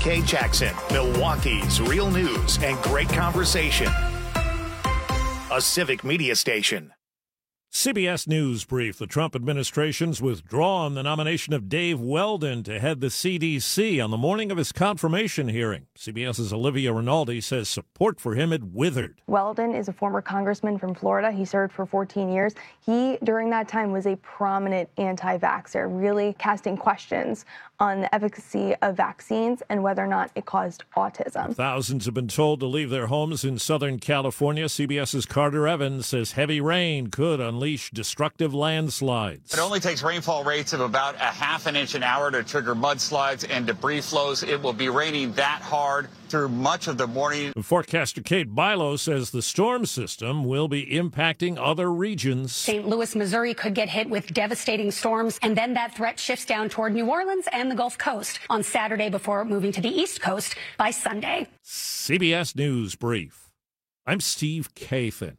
WK Jackson, Milwaukee's real news and great conversation. A Civic Media station. CBS News Brief. The Trump administration's withdrawn the nomination of Dave Weldon to head the CDC on the morning of his confirmation hearing. CBS's Olivia Rinaldi says support for him had withered. Weldon is a former congressman from Florida. He served for 14 years. He, during that time, was a prominent anti-vaxxer, really casting questions on the efficacy of vaccines and whether or not it caused autism. Thousands have been told to leave their homes in Southern California. CBS's Carter Evans says heavy rain could unleash destructive landslides. It only takes rainfall rates of about a half an inch an hour to trigger mudslides and debris flows. It will be raining that hard through much of the morning. Forecaster Kate Bilo says the storm system will be impacting other regions. St. Louis, Missouri could get hit with devastating storms, and then that threat shifts down toward New Orleans and the Gulf Coast on Saturday before moving to the East Coast by Sunday. CBS News Brief. I'm Steve Kathan.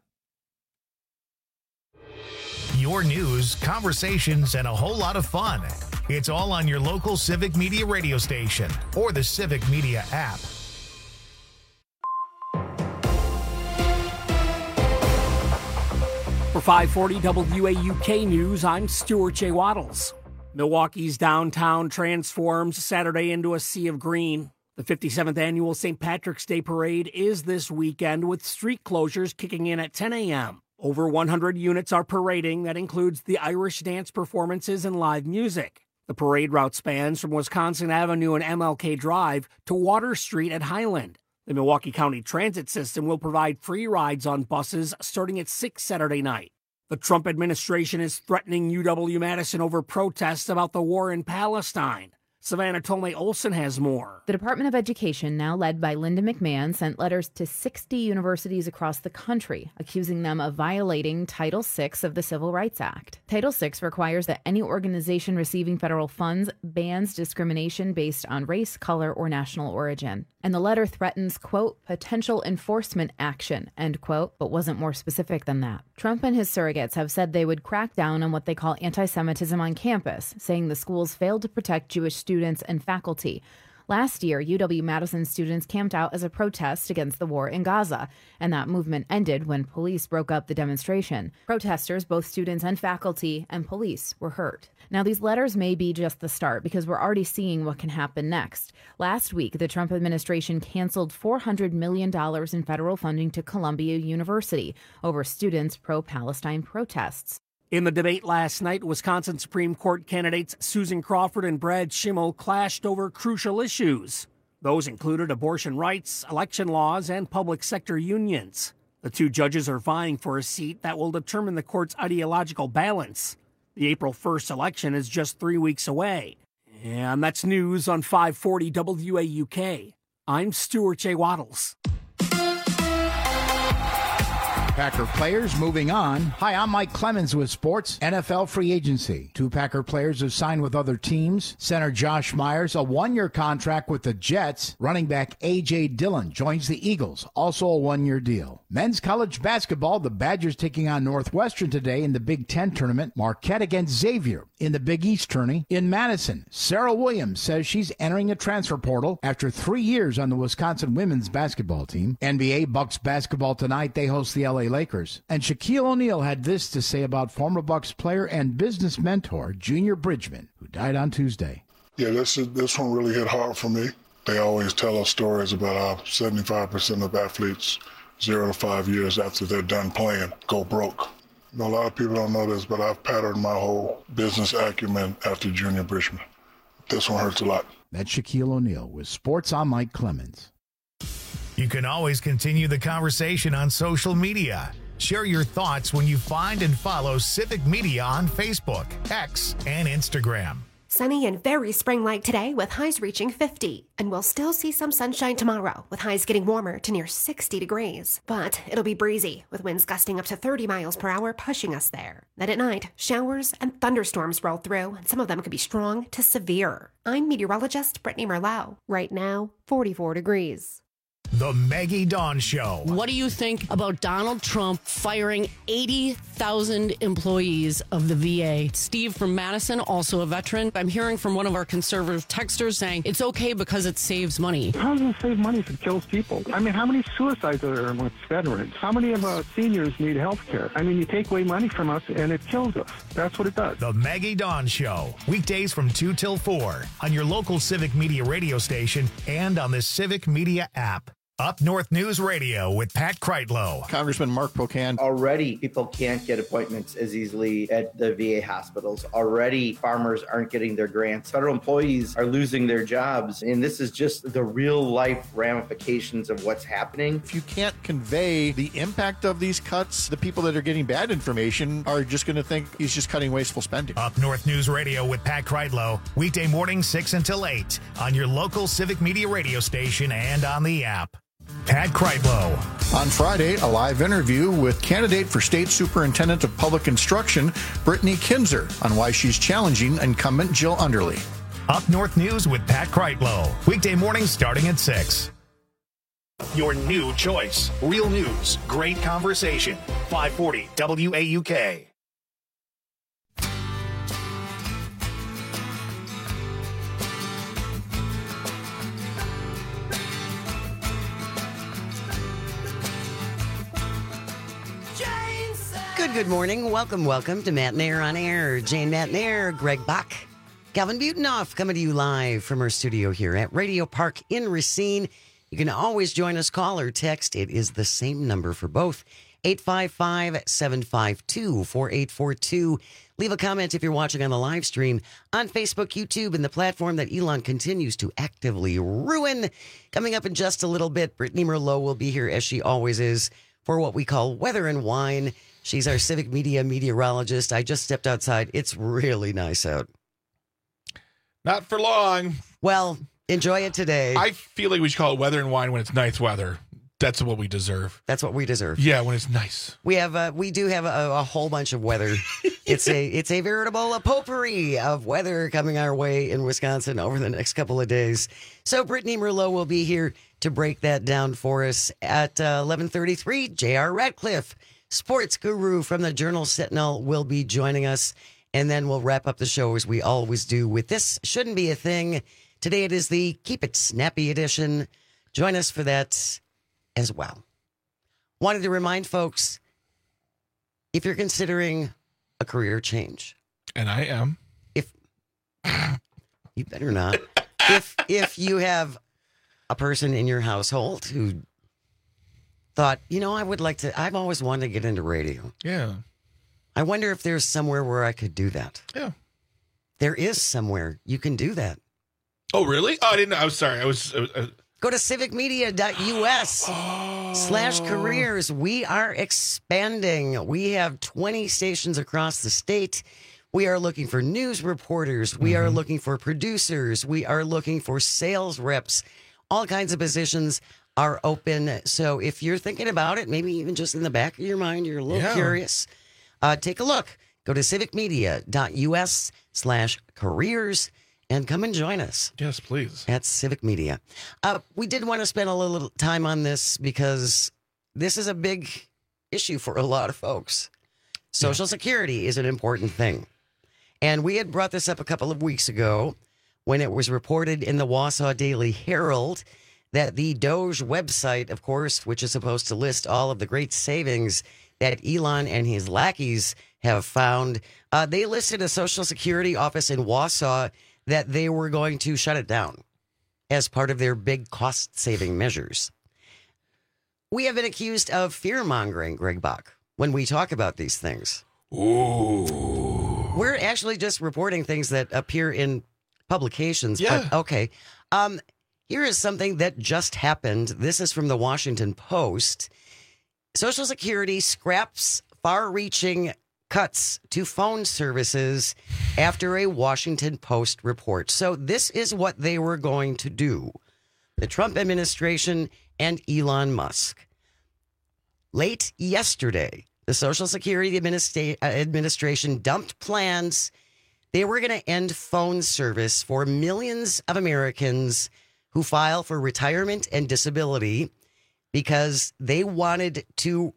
Your news, conversations, and a whole lot of fun. It's all on your local Civic Media radio station or the Civic Media app. For 540 WAUK News, I'm Stuart J. Waddles. Milwaukee's downtown transforms Saturday into a sea of green. The 57th annual St. Patrick's Day Parade is this weekend with street closures kicking in at 10 a.m. Over 100 units are parading. That includes the Irish dance performances and live music. The parade route spans from Wisconsin Avenue and MLK Drive to Water Street at Highland. The Milwaukee County Transit System will provide free rides on buses starting at 6 Saturday night. The Trump administration is threatening UW-Madison over protests about the war in Palestine. Savannah Tolmay Olson has more. The Department of Education, now led by Linda McMahon, sent letters to 60 universities across the country, accusing them of violating Title VI of the Civil Rights Act. Title VI requires that any organization receiving federal funds bans discrimination based on race, color, or national origin. And the letter threatens, quote, potential enforcement action, end quote, but wasn't more specific than that. Trump and his surrogates have said they would crack down on what they call anti-Semitism on campus, saying the schools failed to protect Jewish students and faculty. Last year, UW-Madison students camped out as a protest against the war in Gaza, and that movement ended when police broke up the demonstration. Protesters, both students and faculty, and police were hurt. Now, these letters may be just the start because we're already seeing what can happen next. Last week, the Trump administration canceled $400 million in federal funding to Columbia University over students' pro-Palestine protests. In the debate last night, Wisconsin Supreme Court candidates Susan Crawford and Brad Schimmel clashed over crucial issues. Those included abortion rights, election laws, and public sector unions. The two judges are vying for a seat that will determine the court's ideological balance. The April 1st election is just 3 weeks away. And that's news on 540 WAUK. I'm Stuart J. Waddles. Packer players moving on. Hi, I'm Mike Clemens with sports. NFL free agency. Two Packer players have signed with other teams. Center Josh Myers, a one-year contract with the Jets. Running back A.J. Dillon joins the Eagles, also a one-year deal. Men's college basketball, the Badgers taking on Northwestern today in the Big Ten tournament. Marquette against Xavier in the Big East tourney. In Madison, Sarah Williams says she's entering a transfer portal after 3 years on the Wisconsin women's basketball team. NBA Bucks basketball tonight. They host the LA Lakers. And Shaquille O'Neal had this to say about former Bucks player and business mentor Junior Bridgman, who died on Tuesday. Yeah, this one really hit hard for me. They always tell us stories about how 75% of athletes 0 to 5 years after they're done playing go broke. A lot of people don't know this, but I've patterned my whole business acumen after Junior Bridgman. This one hurts a lot. That's Shaquille O'Neal with Sports. I'm Mike Clemens. You can always continue the conversation on social media. Share your thoughts when you find and follow Civic Media on Facebook, X, and Instagram. Sunny and very spring-like today with highs reaching 50. And we'll still see some sunshine tomorrow with highs getting warmer to near 60 degrees. But it'll be breezy with winds gusting up to 30 miles per hour pushing us there. Then at night, showers and thunderstorms roll through and some of them could be strong to severe. I'm meteorologist Brittany Merlot. Right now, 44 degrees. The Maggie Dawn Show. What do you think about Donald Trump firing 80,000 employees of the VA? Steve from Madison, also a veteran. I'm hearing from one of our conservative texters saying it's okay because it saves money. How does it save money if it kills people? I mean, how many suicides are there amongst veterans? How many of our seniors need health care? I mean, you take away money from us and it kills us. That's what it does. The Maggie Dawn Show. Weekdays from 2 till 4 on your local Civic Media radio station and on the Civic Media app. Up North News Radio with Pat Kreitlow. Congressman Mark Pocan. Already, people can't get appointments as easily at the VA hospitals. Already, farmers aren't getting their grants. Federal employees are losing their jobs. And this is just the real life ramifications of what's happening. If you can't convey the impact of these cuts, the people that are getting bad information are just going to think he's just cutting wasteful spending. Up North News Radio with Pat Kreitlow. Weekday morning 6 until 8 on your local Civic Media radio station and on the app. Pat Kreitlow. On Friday, a live interview with candidate for State Superintendent of Public Instruction, Brittany Kinzer, on why she's challenging incumbent Jill Underly. Up North News with Pat Kreitlow. Weekday mornings starting at 6. Your new choice. Real news. Great conversation. 540 WAUK. Good morning. Welcome to Matt Nair on Air. Jane Matt Nair, Greg Bach, Calvin Butenoff coming to you live from our studio here at Radio Park in Racine. You can always join us, call or text. It is the same number for both, 855-752-4842. Leave a comment if you're watching on the live stream on Facebook, YouTube, and the platform that Elon continues to actively ruin. Coming up in just a little bit, Brittany Merlot will be here, as she always is, for what we call Weather and Wine. She's our Civic Media meteorologist. I just stepped outside. It's really nice out. Not for long. Well, enjoy it today. I feel like we should call it Weather and Wine when it's nice weather. That's what we deserve. That's what we deserve. Yeah, when it's nice. We do have a whole bunch of weather. It's a veritable potpourri of weather coming our way in Wisconsin over the next couple of days. So Brittany Merlot will be here to break that down for us at 11:33. J.R. Radcliffe, sports guru from the Journal-Sentinel, will be joining us. And then we'll wrap up the show as we always do with This Shouldn't Be a Thing. Today it is the Keep It Snappy edition. Join us for that as well. Wanted to remind folks, if you're considering a career change. And I am. You better not. If you have a person in your household who thought, I've always wanted to get into radio. Yeah. I wonder if there's somewhere where I could do that. Yeah. There is somewhere you can do that. Oh, really? Oh, I didn't know. I was sorry. Go to civicmedia.us/careers. We are expanding. We have 20 stations across the state. We are looking for news reporters. We are looking for producers. We are looking for sales reps. All kinds of positions are open. So if you're thinking about it, maybe even just in the back of your mind, you're a little curious, take a look. Go to civicmedia.us/careers and come and join us. Yes, please. At Civic Media. We did want to spend a little time on this because this is a big issue for a lot of folks. Social Security is an important thing. And we had brought this up a couple of weeks ago when it was reported in the Wausau Daily Herald that the Doge website, of course, which is supposed to list all of the great savings that Elon and his lackeys have found, they listed a Social Security office in Wausau that they were going to shut it down as part of their big cost-saving measures. We have been accused of fear-mongering, Greg Bach, when we talk about these things. Ooh. We're actually just reporting things that appear in publications. Yeah. But, okay. Here is something that just happened. This is from the Washington Post. Social Security scraps far-reaching cuts to phone services after a Washington Post report. So this is what they were going to do. The Trump administration and Elon Musk. Late yesterday, the Social Security Administration dumped plans. They were going to end phone service for millions of Americans who file for retirement and disability because they wanted to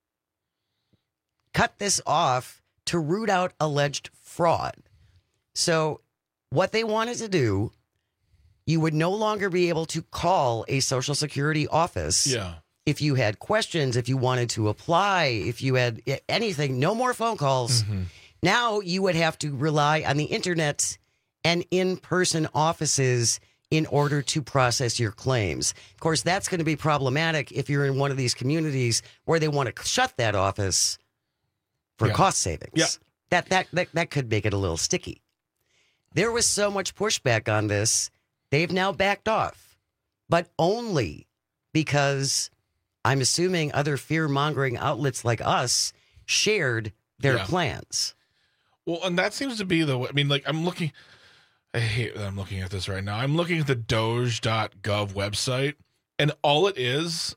cut this off to root out alleged fraud. So what they wanted to do, you would no longer be able to call a Social Security office. Yeah. If you had questions, if you wanted to apply, if you had anything, no more phone calls. Mm-hmm. Now you would have to rely on the internet and in-person offices in order to process your claims. Of course, that's going to be problematic if you're in one of these communities where they want to shut that office for cost savings. Yeah. That could make it a little sticky. There was so much pushback on this. They've now backed off, but only because I'm assuming other fear-mongering outlets like us shared their plans. Well, and that seems to be the way. I mean, like, I'm looking at this right now. I'm looking at the Doge.gov website, and all it is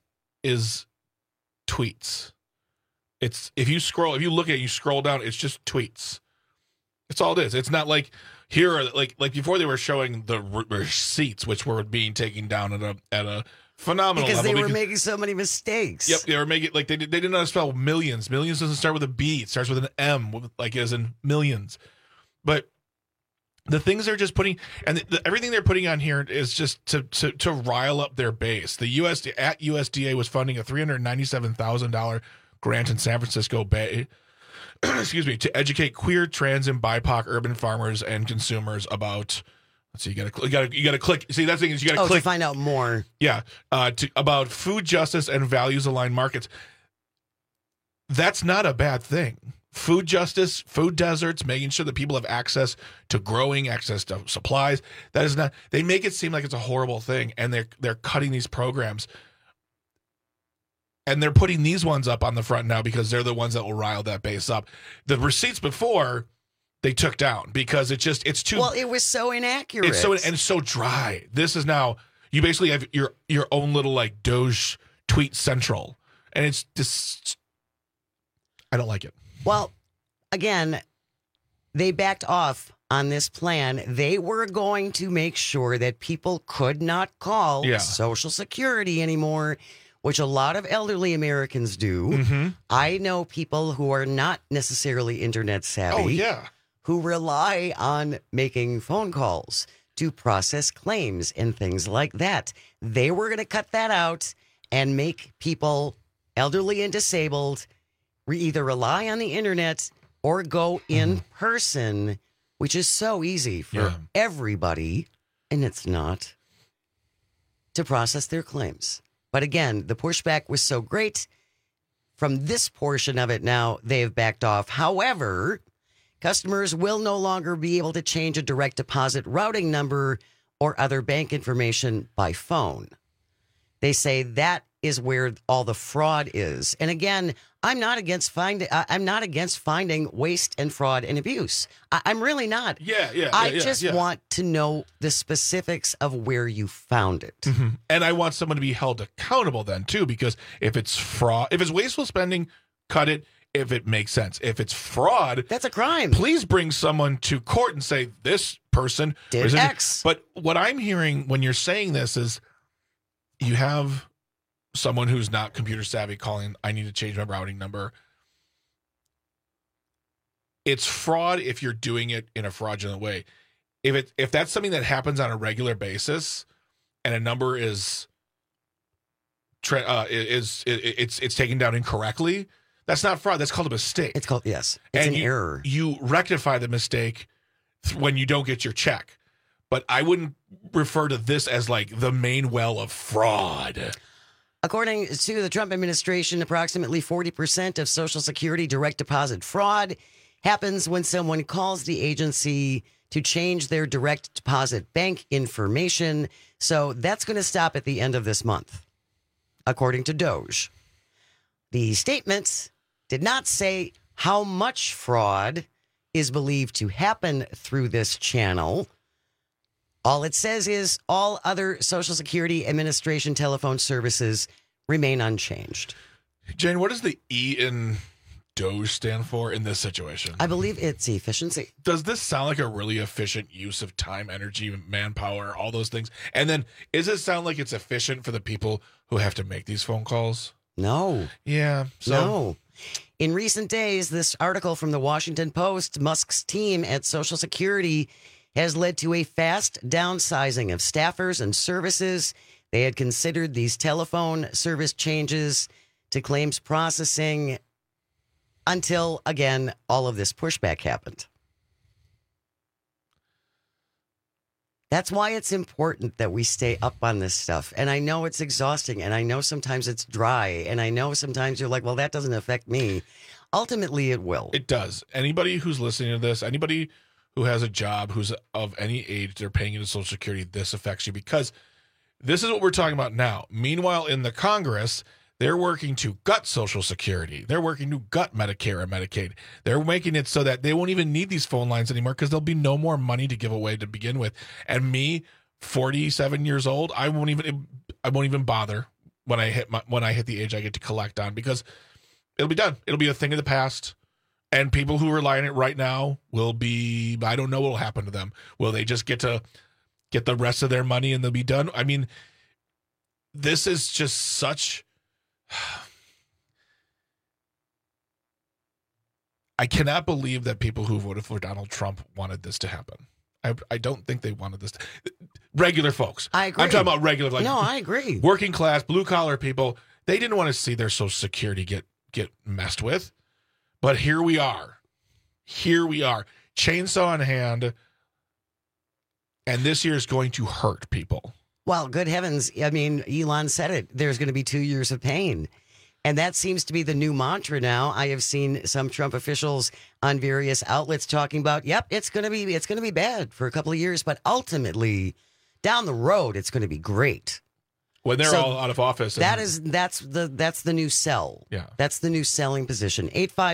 tweets. It's if you look at it, you scroll down, it's just tweets. It's all it is. It's not like here are like before they were showing the receipts, which were being taken down at a phenomenal because level. They were making so many mistakes. Yep, they were making like they didn't know how to spell millions. Millions doesn't start with a B; it starts with an M, like as in millions. But the things they're just putting, and everything they're putting on here is just to rile up their base. The USDA was funding a $397,000 grant in San Francisco Bay. Excuse me, to educate queer, trans, and BIPOC urban farmers and consumers about. Let's see, you gotta click. See, that thing is you gotta click to find out more. Yeah, about food justice and values aligned markets. That's not a bad thing. Food justice, food deserts, making sure that people have access to growing, access to supplies. That is not. They make it seem like it's a horrible thing, and they're cutting these programs. And they're putting these ones up on the front now because they're the ones that will rile that base up. The receipts before they took down because it's too. Well, it was so inaccurate. It's so dry. This is now you basically have your own little like Doge tweet central, and it's just. I don't like it. Well, again, they backed off on this plan. They were going to make sure that people could not call Social Security anymore, which a lot of elderly Americans do. Mm-hmm. I know people who are not necessarily internet savvy who rely on making phone calls to process claims and things like that. They were going to cut that out and make people elderly and disabled either rely on the internet or go in person, which is so easy for everybody, and it's not, to process their claims. But again, the pushback was so great. From this portion of it now, they have backed off. However, customers will no longer be able to change a direct deposit routing number or other bank information by phone. They say that is where all the fraud is. And again, I'm not against finding waste and fraud and abuse. I'm really not. I just want to know the specifics of where you found it. Mm-hmm. And I want someone to be held accountable then too, because if it's fraud, if it's wasteful spending, cut it. If it makes sense. If it's fraud, that's a crime. Please bring someone to court and say this person did X. But what I'm hearing when you're saying this is you have someone who's not computer savvy calling, I need to change my routing number. It's fraud if you're doing it in a fraudulent way. If that's something that happens on a regular basis and a number is it's taken down incorrectly, that's not fraud. That's called a mistake. It's called, yes. It's an error. You rectify the mistake when you don't get your check. But I wouldn't refer to this as like the main well of fraud. According to the Trump administration, approximately 40% of Social Security direct deposit fraud happens when someone calls the agency to change their direct deposit bank information. So that's going to stop at the end of this month, according to Doge. The statements did not say how much fraud is believed to happen through this channel. All it says is all other Social Security Administration telephone services remain unchanged. Jane, what does the E in DOGE stand for in this situation? I believe it's efficiency. Does this sound like a really efficient use of time, energy, manpower, all those things? And then, does it sound like it's efficient for the people who have to make these phone calls? No. Yeah. No. In recent days, this article from the Washington Post, Musk's team at Social Security has led to a fast downsizing of staffers and services. They had considered these telephone service changes to claims processing until, again, all of this pushback happened. That's why it's important that we stay up on this stuff. And I know it's exhausting, and I know sometimes it's dry, and I know sometimes you're like, well, that doesn't affect me. Ultimately, it will. It does. Anybody who's listening to this, anybody who has a job, who's of any age, they're paying into Social Security, this affects you, because this is what we're talking about now. Meanwhile, in the Congress, they're working to gut Social Security. They're working to gut Medicare and Medicaid. They're making it so that they won't even need these phone lines anymore because there'll be no more money to give away to begin with. And me, 47 years old, I won't even bother when I hit the age I get to collect on, because it'll be done. It'll be a thing of the past. And people who rely on it right now will be, I don't know what will happen to them. Will they just get the rest of their money and they'll be done? I mean, this is just such... I cannot believe that people who voted for Donald Trump wanted this to happen. I don't think they wanted this. Regular folks. I agree. I'm talking about regular. No, I agree. Working class, blue collar people. They didn't want to see their Social Security get messed with. But here we are. Chainsaw in hand. And this year is going to hurt people. Well, good heavens. I mean, Elon said it. There's going to be 2 years of pain. And that seems to be the new mantra now. I have seen some Trump officials on various outlets talking about, yep, it's going to be bad for a couple of years, but ultimately down the road it's going to be great. When they're all out of office. That's the new sell. Yeah. That's the new selling position.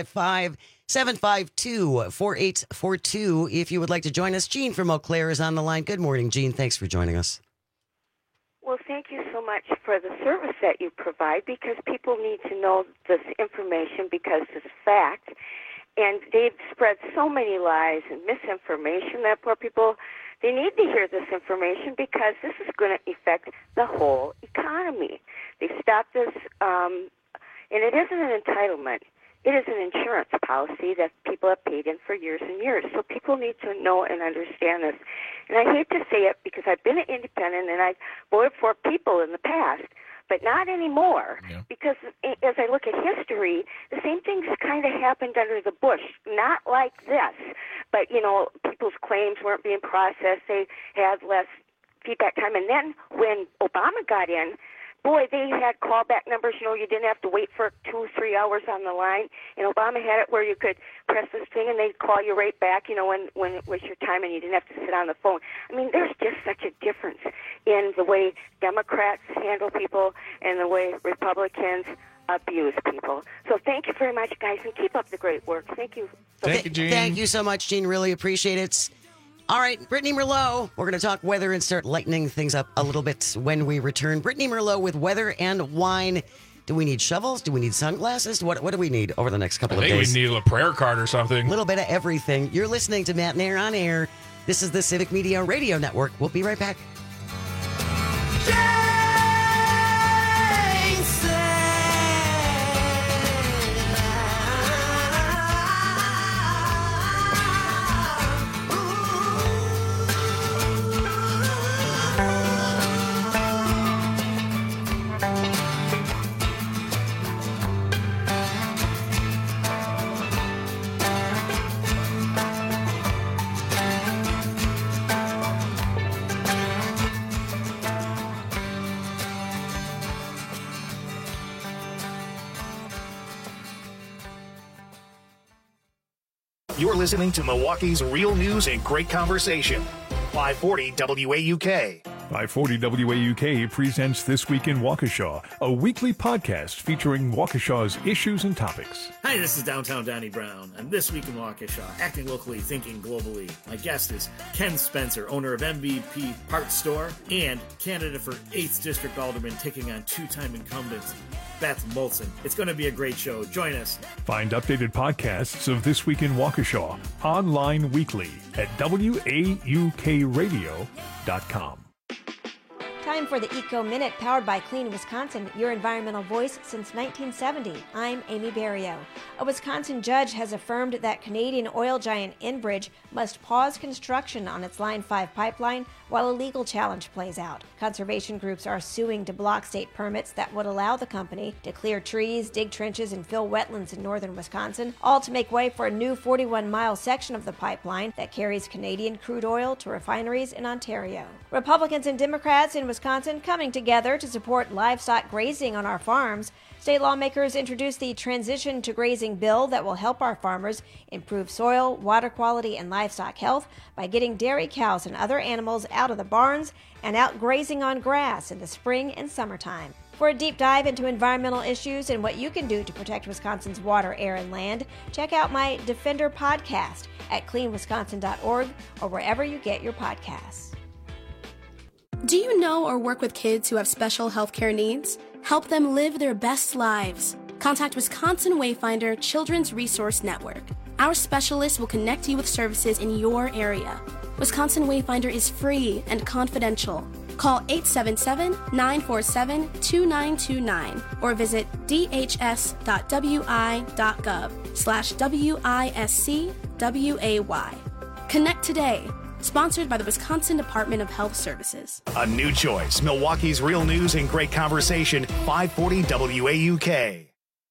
855-752-4842 if you would like to join us. Gene from Eau Claire is on the line. Good morning, Gene. Thanks for joining us. Well, thank you so much for the service that you provide, because people need to know this information because it's fact. And they've spread so many lies and misinformation that poor people, they need to hear this information because this is going to affect the whole economy. They stopped this, and it isn't an entitlement. It is an insurance policy that people have paid in for years and years. So people need to know and understand this. And I hate to say it because I've been an independent and I've voted for people in the past, but not anymore. Yeah. Because as I look at history, the same things kind of happened under the Bush. Not like this, but, people's claims weren't being processed. They had less feedback time. And then when Obama got in, boy, they had callback numbers. You didn't have to wait for 2-3 hours on the line. And Obama had it where you could press this thing and they'd call you right back, when it was your time and you didn't have to sit on the phone. I mean, there's just such a difference in the way Democrats handle people and the way Republicans abuse people. So thank you very much, guys, and keep up the great work. Thank you. Thank you, Gene. Thank you so much, Gene. Really appreciate it. All right, Brittany Merlot. We're going to talk weather and start lightening things up a little bit when we return. Brittany Merlot with weather and wine. Do we need shovels? Do we need sunglasses? What do we need over the next couple of days? I think we need a prayer card or something. A little bit of everything. You're listening to Matt and Air on Air. This is the Civic Media Radio Network. We'll be right back. You're listening to Milwaukee's Real News and Great Conversation. 540 WAUK. 540 WAUK presents This Week in Waukesha, a weekly podcast featuring Waukesha's issues and topics. Hi, this is Downtown Donnie Brown, and This Week in Waukesha, acting locally, thinking globally. My guest is Ken Spencer, owner of MVP Parts Store and candidate for 8th District Alderman, taking on two-time incumbent Beth Molson. It's going to be a great show. Join us. Find updated podcasts of This Week in Waukesha online weekly at WAUKradio.com. Time for the Eco Minute, powered by Clean Wisconsin, your environmental voice since 1970. I'm Amy Barrio. A Wisconsin judge has affirmed that Canadian oil giant Enbridge must pause construction on its Line 5 pipeline while a legal challenge plays out. Conservation groups are suing to block state permits that would allow the company to clear trees, dig trenches, and fill wetlands in northern Wisconsin, all to make way for a new 41-mile section of the pipeline that carries Canadian crude oil to refineries in Ontario. Republicans and Democrats in Wisconsin coming together to support livestock grazing on our farms. State lawmakers introduced the Transition to Grazing bill that will help our farmers improve soil, water quality, and livestock health by getting dairy cows and other animals out of the barns and out grazing on grass in the spring and summertime. For a deep dive into environmental issues and what you can do to protect Wisconsin's water, air, and land, check out my Defender podcast at cleanwisconsin.org or wherever you get your podcasts. Do you know or work with kids who have special healthcare needs? Help them live their best lives. Contact Wisconsin Wayfinder Children's Resource Network. Our specialists will connect you with services in your area. Wisconsin Wayfinder is free and confidential. Call 877-947-2929 or visit dhs.wi.gov/WISCWAY. Connect today. Sponsored by the Wisconsin Department of Health Services. A new choice. Milwaukee's real news and great conversation. 540 WAUK.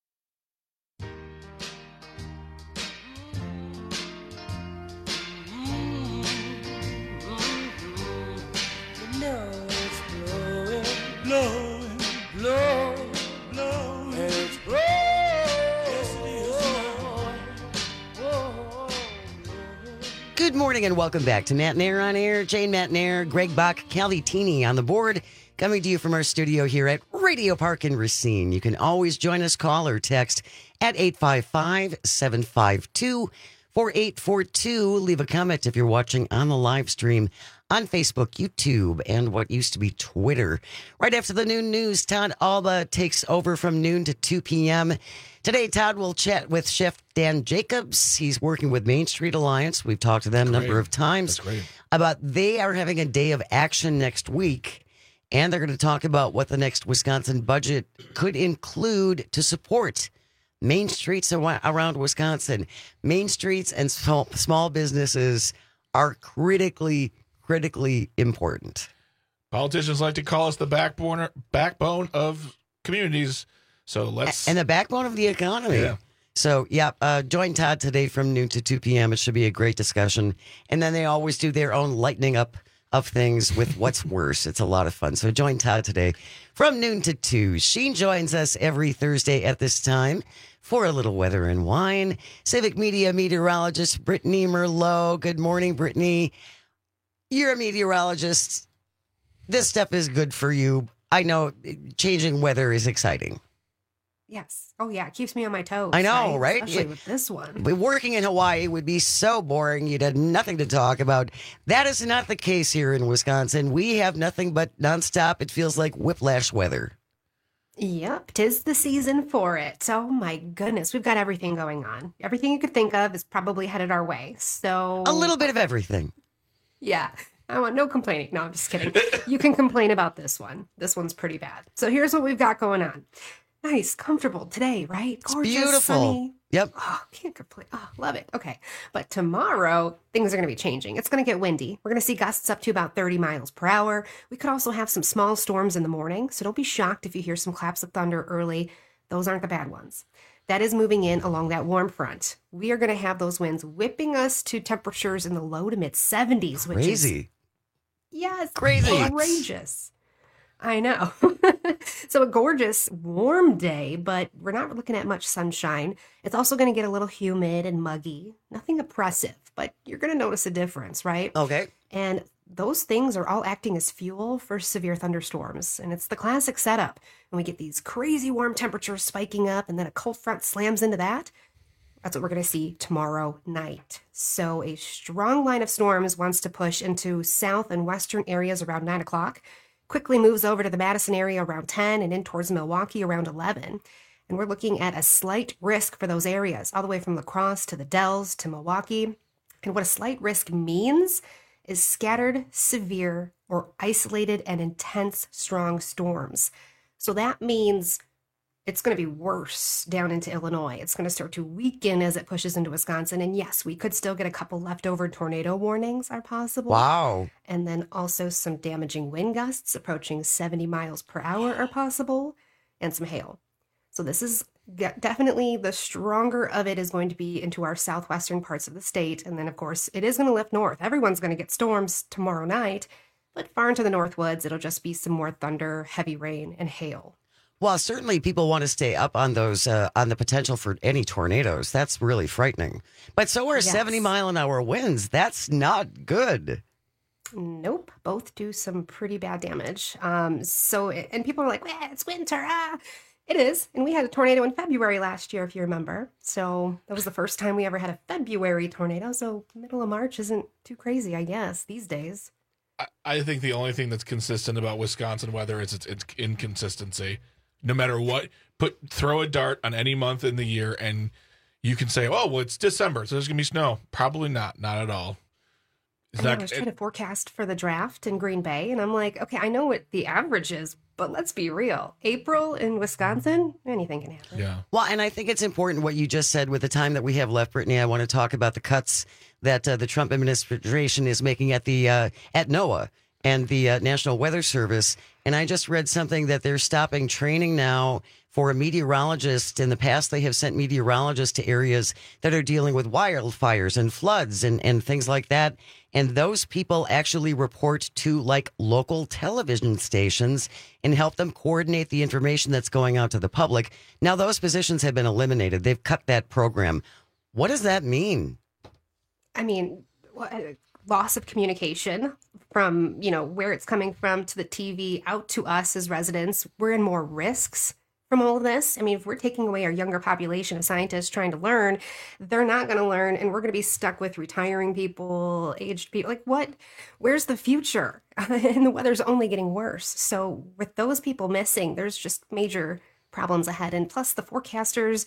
Good morning and welcome back to Matt Nair on Air. Jane Matt Nair, Greg Bach, Callie Teeny on the board, coming to you from our studio here at Radio Park in Racine. You can always join us, call or text at 855-752-4842. Leave a comment if you're watching on the live stream on Facebook, YouTube, and what used to be Twitter. Right after the noon news, Todd Alba takes over from noon to 2 p.m. Today, Todd will chat with Chef Dan Jacobs. He's working with Main Street Alliance. We've talked to them a number of times about they are having a day of action next week, and they're going to talk about what the next Wisconsin budget could include to support main streets around Wisconsin. Main streets and small businesses are critically important. Politicians like to call us the backbone of communities. So and the backbone of the economy. Yeah. So, join Todd today from noon to 2 p.m. It should be a great discussion. And then they always do their own lightening up of things with what's worse. It's a lot of fun. So join Todd today from noon to 2. Sheen joins us every Thursday at this time for a little weather and wine. Civic Media meteorologist Brittany Merlot. Good morning, Brittany. You're a meteorologist. This stuff is good for you. I know changing weather is exciting. Yes. Oh, yeah. It keeps me on my toes. I know, right? Especially with this one. Working in Hawaii would be so boring. You'd have nothing to talk about. That is not the case here in Wisconsin. We have nothing but nonstop. It feels like whiplash weather. Yep. 'Tis the season for it. Oh, my goodness. We've got everything going on. Everything you could think of is probably headed our way. So a little bit of everything. Yeah. I want no complaining. No, I'm just kidding. You can complain about this one. This one's pretty bad. So here's what we've got going on. Nice, comfortable today, right? Gorgeous, it's beautiful. Sunny. Yep. Oh, can't complain. Oh, love it. Okay. But tomorrow, things are going to be changing. It's going to get windy. We're going to see gusts up to about 30 miles per hour. We could also have some small storms in the morning, so don't be shocked if you hear some claps of thunder early. Those aren't the bad ones. That is moving in along that warm front. We are going to have those winds whipping us to temperatures in the low to mid 70s, which is yes, crazy, outrageous. I know. So a gorgeous, warm day, but we're not looking at much sunshine. It's also going to get a little humid and muggy. Nothing oppressive, but you're going to notice a difference, right? Okay. And those things are all acting as fuel for severe thunderstorms. And it's the classic setup. When we get these crazy warm temperatures spiking up and then a cold front slams into that, that's what we're going to see tomorrow night. So a strong line of storms wants to push into south and western areas around 9 o'clock. quickly moves over to the Madison area around 10 and in towards Milwaukee around 11. And we're looking at a slight risk for those areas, all the way from La Crosse to the Dells to Milwaukee. And what a slight risk means is scattered, severe, or isolated and intense strong storms. So that means it's going to be worse down into Illinois. It's going to start to weaken as it pushes into Wisconsin. And yes, we could still get a couple leftover tornado warnings are possible. Wow. And then also some damaging wind gusts approaching 70 miles per hour are possible, and some hail. So this is definitely the stronger of it is going to be into our southwestern parts of the state. And then, of course, it is going to lift north. Everyone's going to get storms tomorrow night, but far into the Northwoods, it'll just be some more thunder, heavy rain, and hail. Well, certainly people want to stay up on those, on the potential for any tornadoes. That's really frightening. But so are 70-mile-an-hour winds. That's not good. Nope. Both do some pretty bad damage. And people are like, well, it's winter. It is. And we had a tornado in February last year, if you remember. So that was the first time we ever had a February tornado. So middle of March isn't too crazy, I guess, these days. I think the only thing that's consistent about Wisconsin weather is its inconsistency. No matter what, throw a dart on any month in the year, and you can say, "Oh, well, it's December, so there's gonna be snow." Probably not at all. I was trying to forecast for the draft in Green Bay, and I'm like, okay, I know what the average is, but let's be real. April in Wisconsin, anything can happen. Yeah. Well, and I think it's important what you just said with the time that we have left, Brittany. I want to talk about the cuts that the Trump administration is making at the at NOAA and the National Weather Service. And I just read something that they're stopping training now for a meteorologist. In the past, they have sent meteorologists to areas that are dealing with wildfires and floods and things like that. And those people actually report to like local television stations and help them coordinate the information that's going out to the public. Now, those positions have been eliminated. They've cut that program. What does that mean? I mean, loss of communication from, where it's coming from to the TV out to us as residents. We're in more risks from all of this. I mean, if we're taking away our younger population of scientists trying to learn, they're not going to learn, and we're going to be stuck with retiring people, aged people. Like, what? Where's the future? And the weather's only getting worse. So with those people missing, there's just major problems ahead. And plus the forecasters,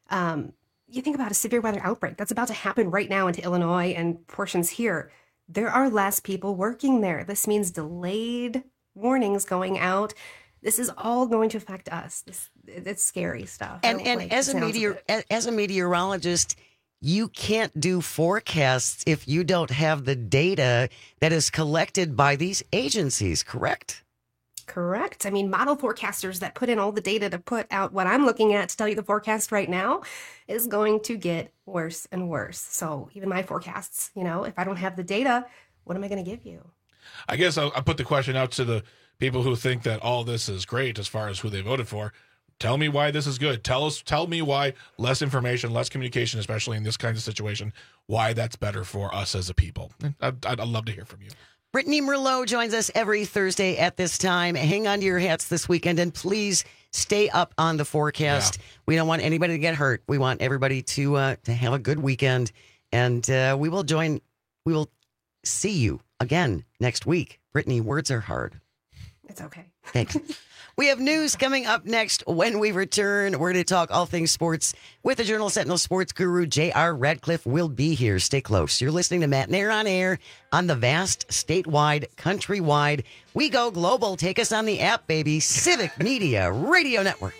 you think about a severe weather outbreak that's about to happen right now into Illinois and portions here. There are less people working there. This means delayed warnings going out. This is all going to affect us. It's scary stuff. And as a meteorologist, you can't do forecasts if you don't have the data that is collected by these agencies, correct? Correct. I mean, model forecasters that put in all the data to put out what I'm looking at to tell you the forecast right now is going to get worse and worse. So even my forecasts, if I don't have the data, what am I going to give you? I guess I'll put the question out to the people who think that all this is great as far as who they voted for. Tell me why this is good. Tell me why less information, less communication, especially in this kind of situation, why that's better for us as a people. I'd love to hear from you. Brittany Merlot joins us every Thursday at this time. Hang on to your hats this weekend, and please stay up on the forecast. Yeah. We don't want anybody to get hurt. We want everybody to have a good weekend, and we will see you again next week. Brittany, words are hard. It's okay. Thanks. We have news coming up next when we return. We're going to talk all things sports with the Journal Sentinel sports guru, J.R. Radcliffe. Will be here. Stay close. You're listening to Matt Nair on air on the vast, statewide, countrywide. We go global. Take us on the app, baby. Civic Media Radio Network.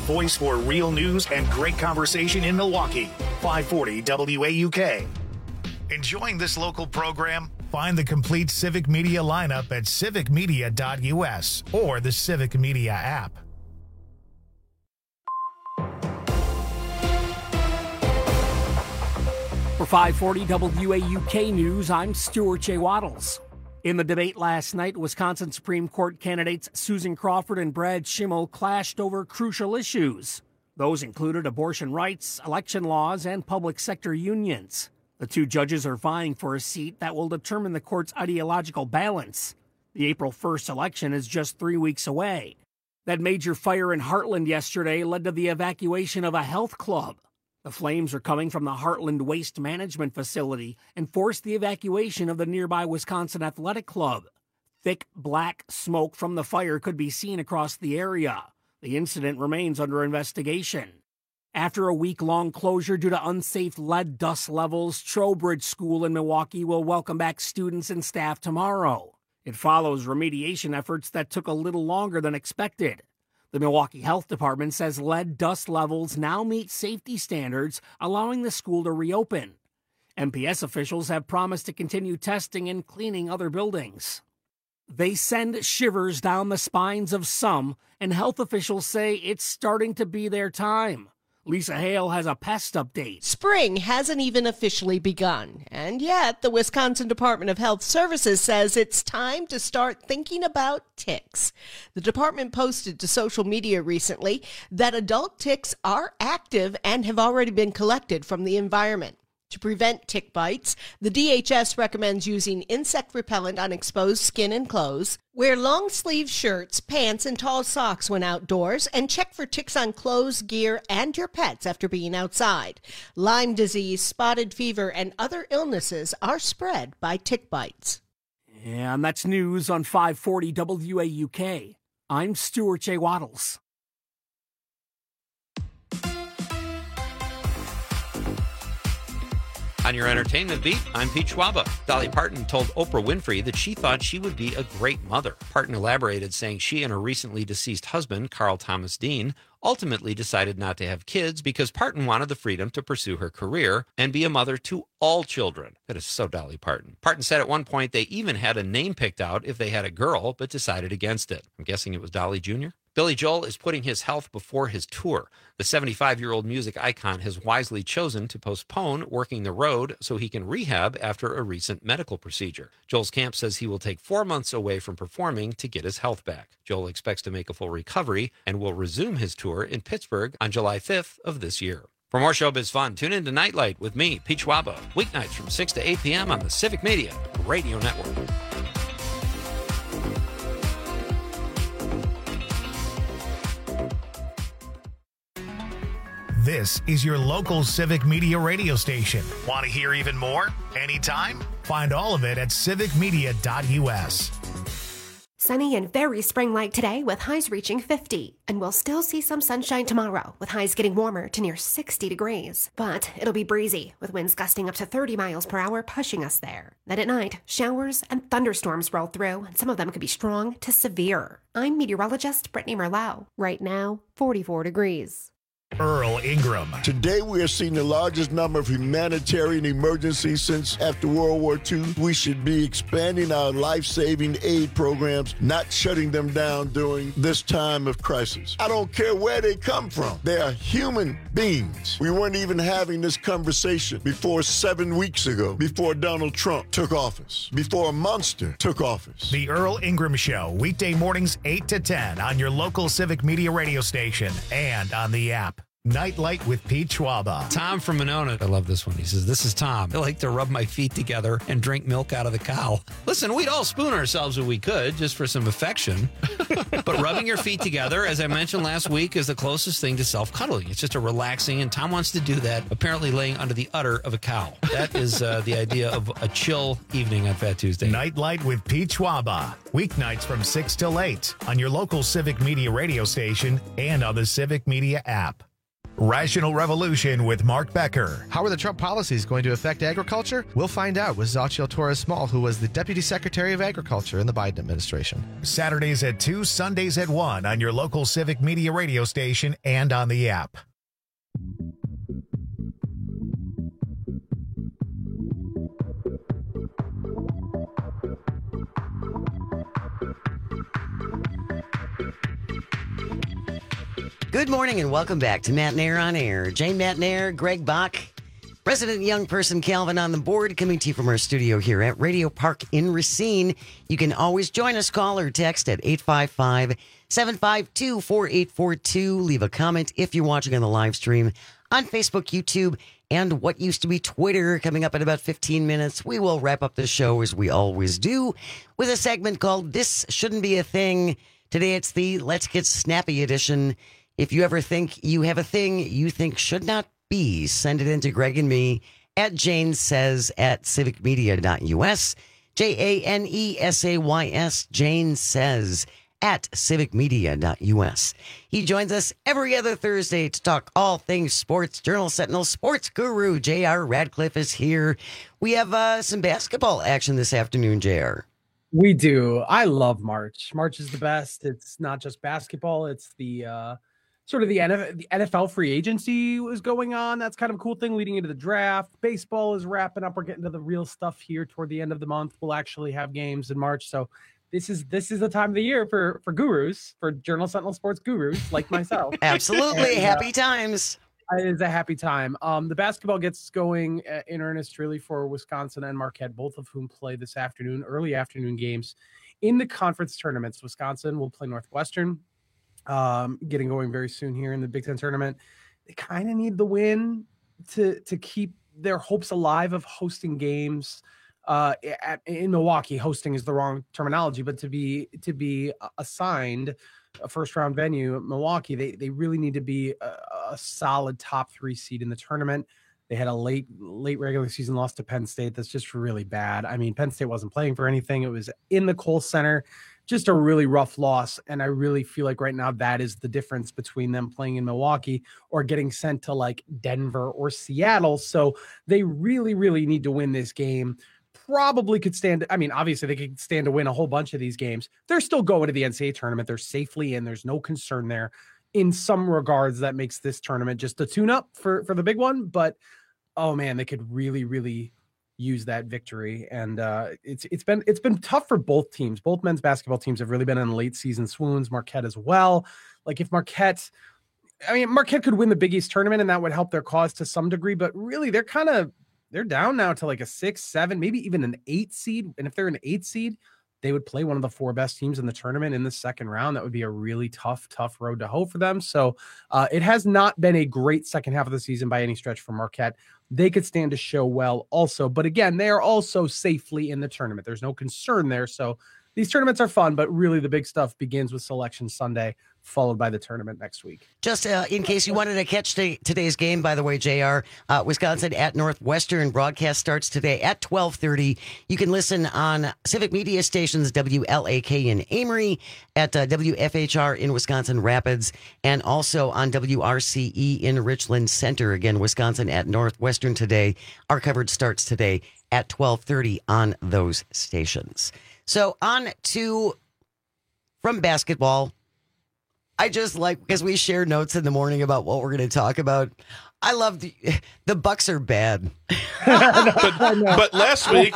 voice for real news and great conversation in Milwaukee. 540 WAUK. Enjoying this local program? Find the complete Civic Media lineup at civicmedia.us or the Civic Media app. For 540 WAUK News, I'm Stuart J. Waddles. In the debate last night, Wisconsin Supreme Court candidates Susan Crawford and Brad Schimmel clashed over crucial issues. Those included abortion rights, election laws, and public sector unions. The two judges are vying for a seat that will determine the court's ideological balance. The April 1st election is just 3 weeks away. That major fire in Heartland yesterday led to the evacuation of a health club. The flames are coming from the Heartland Waste Management Facility and forced the evacuation of the nearby Wisconsin Athletic Club. Thick black smoke from the fire could be seen across the area. The incident remains under investigation. After a week-long closure due to unsafe lead dust levels, Trowbridge School in Milwaukee will welcome back students and staff tomorrow. It follows remediation efforts that took a little longer than expected. The Milwaukee Health Department says lead dust levels now meet safety standards, allowing the school to reopen. MPS officials have promised to continue testing and cleaning other buildings. They send shivers down the spines of some, and health officials say it's starting to be their time. Lisa Hale has a pest update. Spring hasn't even officially begun, and yet the Wisconsin Department of Health Services says it's time to start thinking about ticks. The department posted to social media recently that adult ticks are active and have already been collected from the environment. To prevent tick bites, the DHS recommends using insect repellent on exposed skin and clothes, wear long-sleeve shirts, pants, and tall socks when outdoors, and check for ticks on clothes, gear, and your pets after being outside. Lyme disease, spotted fever, and other illnesses are spread by tick bites. And that's news on 540 WAUK. I'm Stuart J. Waddles. On your entertainment beat, I'm Pete Schwaba. Dolly Parton told Oprah Winfrey that she thought she would be a great mother. Parton elaborated, saying she and her recently deceased husband, Carl Thomas Dean, ultimately decided not to have kids because Parton wanted the freedom to pursue her career and be a mother to all children. That is so Dolly Parton. Parton said at one point they even had a name picked out if they had a girl, but decided against it. I'm guessing it was Dolly Jr.? Billy Joel is putting his health before his tour. The 75-year-old music icon has wisely chosen to postpone working the road so he can rehab after a recent medical procedure. Joel's camp says he will take 4 months away from performing to get his health back. Joel expects to make a full recovery and will resume his tour in Pittsburgh on July 5th of this year. For more showbiz fun, tune in to Nightlight with me, Pete Schwaba, weeknights from 6 to 8 p.m. on the Civic Media Radio Network. This is your local Civic Media radio station. Want to hear even more? Anytime? Find all of it at civicmedia.us. Sunny and very spring-like today with highs reaching 50. And we'll still see some sunshine tomorrow with highs getting warmer to near 60 degrees. But it'll be breezy with winds gusting up to 30 miles per hour pushing us there. Then at night, showers and thunderstorms roll through, and some of them could be strong to severe. I'm meteorologist Brittany Merlot. Right now, 44 degrees. Earl Ingram. Today we are seeing the largest number of humanitarian emergencies since after World War II. We should be expanding our life-saving aid programs, not shutting them down during this time of crisis. I don't care where they come from. They are human beings. We weren't even having this conversation before 7 weeks ago, before Donald Trump took office, before a monster took office. The Earl Ingram Show, weekday mornings 8 to 10 on your local Civic Media radio station and on the app. Nightlight with Pete Schwaba. Tom from Monona. I love this one. He says, "This is Tom. I like to rub my feet together and drink milk out of the cow." Listen, we'd all spoon ourselves if we could, just for some affection. But rubbing your feet together, as I mentioned last week, is the closest thing to self-cuddling. It's just a relaxing, and Tom wants to do that, apparently laying under the udder of a cow. That is the idea of a chill evening on Fat Tuesday. Nightlight with Pete Schwaba. Weeknights from 6 till 8 on your local Civic Media radio station and on the Civic Media app. Rational Revolution with Mark Becker. How are the Trump policies going to affect agriculture? We'll find out with Xochitl Torres-Small, who was the Deputy Secretary of Agriculture in the Biden administration. Saturdays at 2, Sundays at 1 on your local Civic Media radio station and on the app. Good morning and welcome back to Matt Nair on Air. Jane Matt Nair, Greg Bach, resident young person Calvin on the board, coming to you from our studio here at Radio Park in Racine. You can always join us, call or text at 855-752-4842. Leave a comment if you're watching on the live stream on Facebook, YouTube, and what used to be Twitter. Coming up in about 15 minutes, we will wrap up the show as we always do with a segment called This Shouldn't Be a Thing. Today it's the Let's Get Snappy edition. If you ever think you have a thing you think should not be, send it in to Greg and me at janesays@civicmedia.us. JANESAYS, Jane Says at civicmedia.us. He joins us every other Thursday to talk all things sports. Journal Sentinel sports guru J.R. Radcliffe is here. We have some basketball action this afternoon, J.R. We do. I love March. March is the best. It's not just basketball. It's the sort of the NFL free agency was going on. That's kind of a cool thing leading into the draft. Baseball is wrapping up. We're getting to the real stuff here toward the end of the month. We'll actually have games in March. So this is the time of the year for gurus, for Journal Sentinel sports gurus like myself. Absolutely. And, happy times. It is a happy time. The basketball gets going in earnest really for Wisconsin and Marquette, both of whom play this afternoon, early afternoon games in the conference tournaments. Wisconsin will play Northwestern, getting going very soon here in the Big Ten tournament. They kind of need the win to keep their hopes alive of hosting games in Milwaukee. Hosting is the wrong terminology, but to be assigned a first round venue at Milwaukee, they really need to be a solid top 3 seed in the tournament. They had a late regular season loss to Penn State. That's just really bad. I mean, Penn State wasn't playing for anything. It was in the Kohl Center. Just a really rough loss. And I really feel like right now that is the difference between them playing in Milwaukee or getting sent to like Denver or Seattle. So they really, really need to win this game. Probably could stand. I mean, obviously they could stand to win a whole bunch of these games. They're still going to the NCAA tournament. They're safely in. There's no concern there. In some regards, that makes this tournament just a tune-up for the big one. But, oh man, they could really, really use that victory. And it's been tough for both teams. Both men's basketball teams have really been in late season swoons. Marquette as well. Like if Marquette could win the Big East tournament and that would help their cause to some degree, but really they're down now to like a 6, 7, maybe even an 8 seed. And if they're an 8 seed, they would play one of the 4 best teams in the tournament in the second round. That would be a really tough road to hoe for them. So it has not been a great second half of the season by any stretch for Marquette. They could stand to show well also. But again, they are also safely in the tournament. There's no concern there. So these tournaments are fun, but really the big stuff begins with Selection Sunday, followed by the tournament next week. Just in case you wanted to catch today's game, by the way, JR, Wisconsin at Northwestern broadcast starts today at 12:30. You can listen on Civic Media stations WLAK in Amory, at WFHR in Wisconsin Rapids, and also on WRCE in Richland Center. Again, Wisconsin at Northwestern today. Our coverage starts today at 12:30 on those stations. So on to from basketball. I just like, because we share notes in the morning about what we're going to talk about. I love the Bucks are bad. but last week,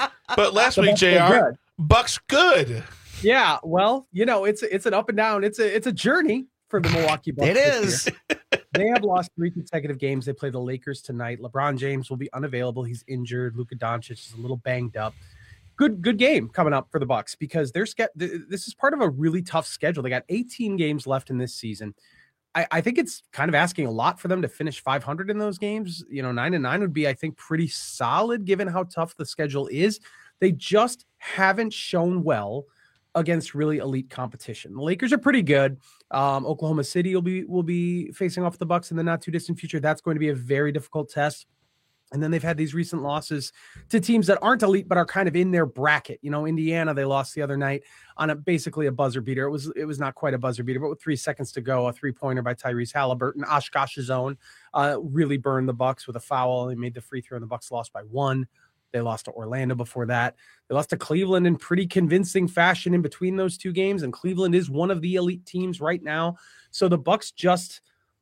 JR, Bucks good. Yeah, well, it's an up and down. It's a journey for the Milwaukee Bucks. It is. They have lost 3 consecutive games. They play the Lakers tonight. LeBron James will be unavailable. He's injured. Luka Doncic is a little banged up. Good game coming up for the Bucks because this is part of a really tough schedule. They got 18 games left in this season. I think it's kind of asking a lot for them to finish 500 in those games. 9-9 would be, I think, pretty solid given how tough the schedule is. They just haven't shown well against really elite competition. The Lakers are pretty good. Oklahoma City will be facing off the Bucks in the not too distant future. That's going to be a very difficult test. And then they've had these recent losses to teams that aren't elite, but are kind of in their bracket. You know, Indiana, they lost the other night on basically a buzzer beater. It was not quite a buzzer beater, but with 3 seconds to go, a 3-pointer by Tyrese Halliburton. Oshkosh's own really burned the Bucks with a foul. They made the free throw, and the Bucks lost by 1. They lost to Orlando before that. They lost to Cleveland in pretty convincing fashion in between those 2 games, and Cleveland is one of the elite teams right now. So the Bucks just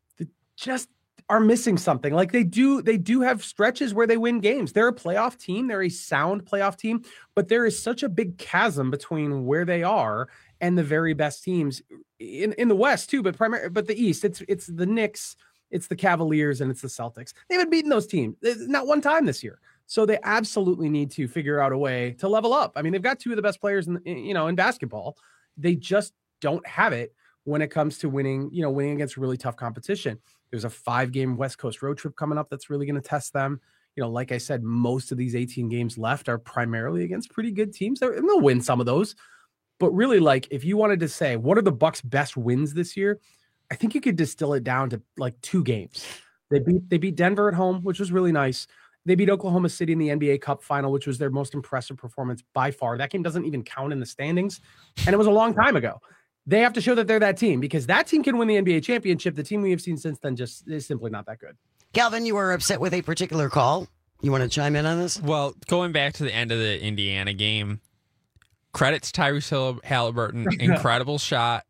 are missing something. Like they do have stretches where they win games. They're a playoff team. They're a sound playoff team, but there is such a big chasm between where they are and the very best teams in the West too, but the East. It's the Knicks, it's the Cavaliers, and it's the Celtics. They haven't beaten those teams not one time this year. So they absolutely need to figure out a way to level up. I mean, they've got 2 of the best players in basketball. They just don't have it when it comes to winning against really tough competition. There's a 5-game West Coast road trip coming up that's really going to test them. You know, like I said, most of these 18 games left are primarily against pretty good teams. They'll win some of those. But really, like, if you wanted to say, what are the Bucks' best wins this year? I think you could distill it down to like 2 games. They beat Denver at home, which was really nice. They beat Oklahoma City in the NBA Cup final, which was their most impressive performance by far. That game doesn't even count in the standings, and it was a long time ago. They have to show that they're that team, because that team can win the NBA championship. The team we have seen since then just is simply not that good. Calvin, you were upset with a particular call. You want to chime in on this? Well, going back to the end of the Indiana game, credits Tyrese Halliburton. Incredible shot.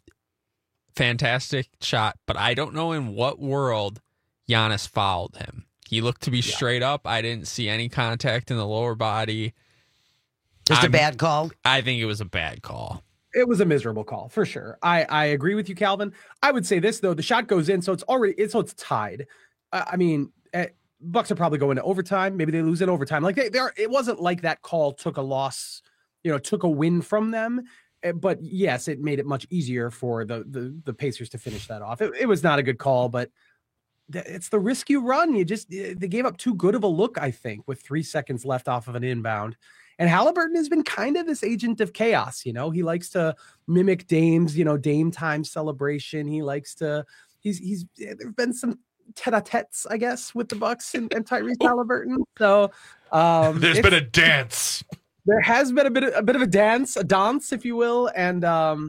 Fantastic shot. But I don't know in what world Giannis fouled him. He looked to be straight up. I didn't see any contact in the lower body. Just a bad call? I think it was a bad call. It was a miserable call for sure. I agree with you, Calvin. I would say this though: the shot goes in, so it's tied. I mean, Bucks are probably going to overtime. Maybe they lose in overtime. Like they are. It wasn't like that call took a loss, took a win from them. But yes, it made it much easier for the Pacers to finish that off. It was not a good call, but it's the risk you run. They gave up too good of a look, I think, with 3 seconds left off of an inbound. And Halliburton has been kind of this agent of chaos. He likes to mimic Dame's, Dame time celebration. He likes to, there've been some tete-a-tetes, I guess, with the Bucks and Tyrese Halliburton. So there's been a dance. There has been a bit of a dance, if you will. And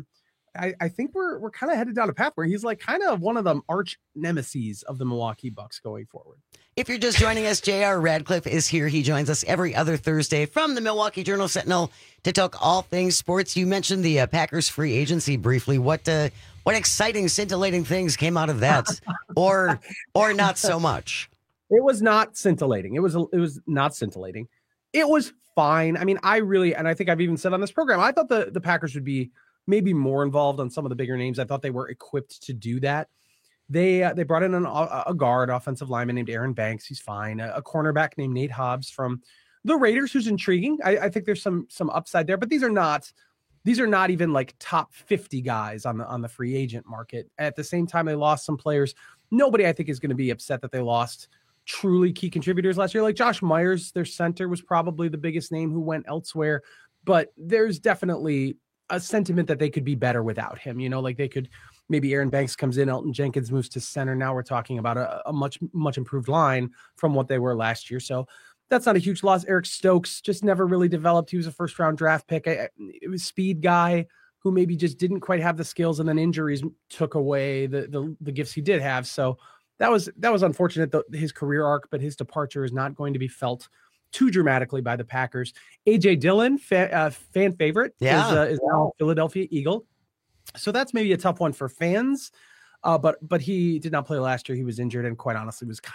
I think we're kind of headed down a path where he's like kind of one of the arch nemesis of the Milwaukee Bucks going forward. If you're just joining us, J.R. Radcliffe is here. He joins us every other Thursday from the Milwaukee Journal-Sentinel to talk all things sports. You mentioned the Packers free agency briefly. What exciting, scintillating things came out of that, or not so much? It was not scintillating. It was not scintillating. It was fine. I mean, and I think I've even said on this program, I thought the Packers would be maybe more involved on some of the bigger names. I thought they were equipped to do that. They brought in a guard, offensive lineman named Aaron Banks. He's fine. A cornerback named Nate Hobbs from the Raiders, who's intriguing. I think there's some upside there, but these are not even like top 50 guys on the free agent market. At the same time, they lost some players. Nobody, I think, is going to be upset that they lost truly key contributors last year. Like Josh Myers, their center, was probably the biggest name who went elsewhere, but there's definitely a sentiment that they could be better without him. Like they could. Maybe Aaron Banks comes in, Elton Jenkins moves to center. Now we're talking about a much, much improved line from what they were last year. So that's not a huge loss. Eric Stokes just never really developed. He was a first-round draft pick. It was a speed guy who maybe just didn't quite have the skills, and then injuries took away the gifts he did have. So that was unfortunate, his career arc, but his departure is not going to be felt too dramatically by the Packers. A.J. Dillon, fan favorite, is now a Philadelphia Eagle. So that's maybe a tough one for fans, but he did not play last year. He was injured, and quite honestly was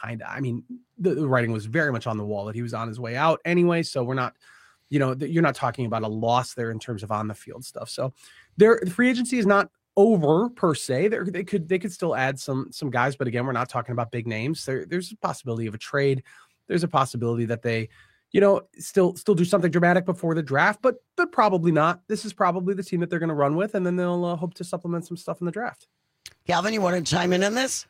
the writing was very much on the wall that he was on his way out anyway. So we're not, you're not talking about a loss there in terms of on the field stuff. So the free agency is not over per se. They could still add some guys, but again, we're not talking about big names. There's a possibility of a trade. There's a possibility that they still do something dramatic before the draft, but probably not. This is probably the team that they're going to run with, and then they'll hope to supplement some stuff in the draft. Calvin, you want to chime in on this?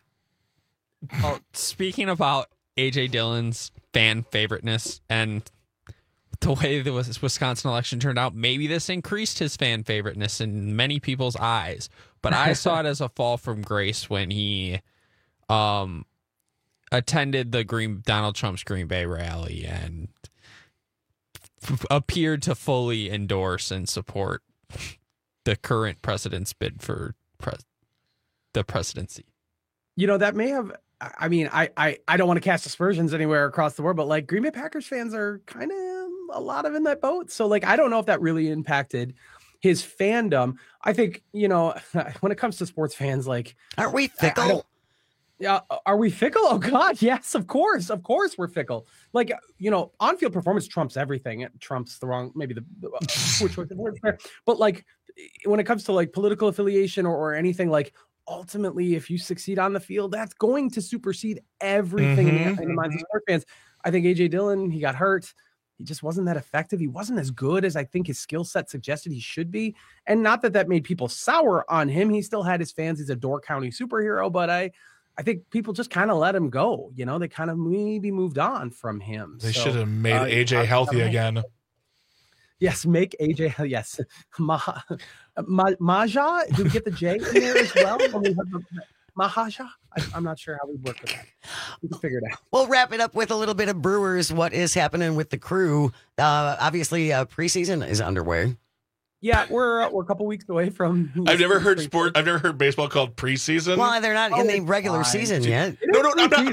Oh, speaking about A.J. Dillon's fan favoriteness and the way the Wisconsin election turned out, maybe this increased his fan favoriteness in many people's eyes, but I saw it as a fall from grace when he attended the Donald Trump's Green Bay rally and appeared to fully endorse and support the current president's bid for the presidency. That may have, I mean, I don't want to cast aspersions anywhere across the world, but like Green Bay Packers fans are kind of a lot of in that boat. So like, I don't know if that really impacted his fandom. I think, when it comes to sports fans, like, aren't we fickle? Are we fickle? Oh God, yes, of course we're fickle. Like, on-field performance trumps everything. It trumps the wrong, maybe the which was the word there. But like, when it comes to like political affiliation or anything, like ultimately, if you succeed on the field, that's going to supersede everything in the minds of sports fans. I think AJ Dillon, he got hurt. He just wasn't that effective. He wasn't as good as I think his skill set suggested he should be. And not that made people sour on him. He still had his fans. He's a Door County superhero, but I think people just kind of let him go. They kind of maybe moved on from him. They should have made AJ healthy again. Yes, make AJ. Yes, Maja. Do we get the J in there as well? Mahaja. I'm not sure how we work with that. We can figure it out. We'll wrap it up with a little bit of Brewers. What is happening with the Crew? Obviously, preseason is underway. Yeah, we're a couple weeks away from. I've never heard baseball called preseason. Well, they're not in the regular season yet. No,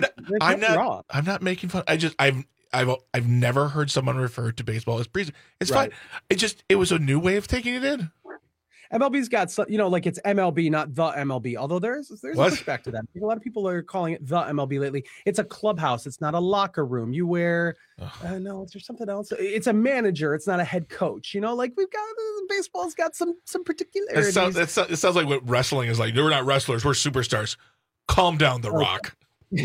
I'm not making fun. I've never heard someone refer to baseball as preseason. It's fine. It was a new way of taking it in. MLB's got like it's MLB, not the MLB. Although there's a pushback to that. I think a lot of people are calling it the MLB lately. It's a clubhouse. It's not a locker room. You wear no, there's something else. It's a manager. It's not a head coach. Like we've got baseball's got some particularities. It sounds like what wrestling is like. We're not wrestlers. We're superstars. Calm down, The Rock.